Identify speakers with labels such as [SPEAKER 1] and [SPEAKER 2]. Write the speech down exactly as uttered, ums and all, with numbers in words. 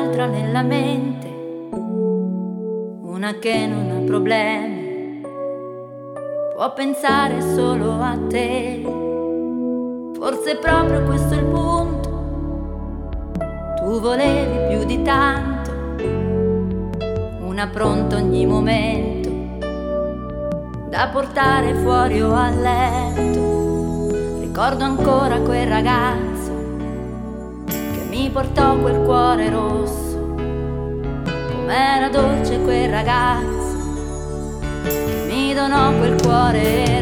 [SPEAKER 1] l'altra nella mente, una che non ha problemi, può pensare solo a te. Forse proprio questo è il punto, tu volevi più di tanto, una pronta ogni momento, da portare fuori o a letto. Ricordo ancora quel ragazzo che mi portò quel cuore rosso, com'era dolce quel ragazzo che mi donò quel cuore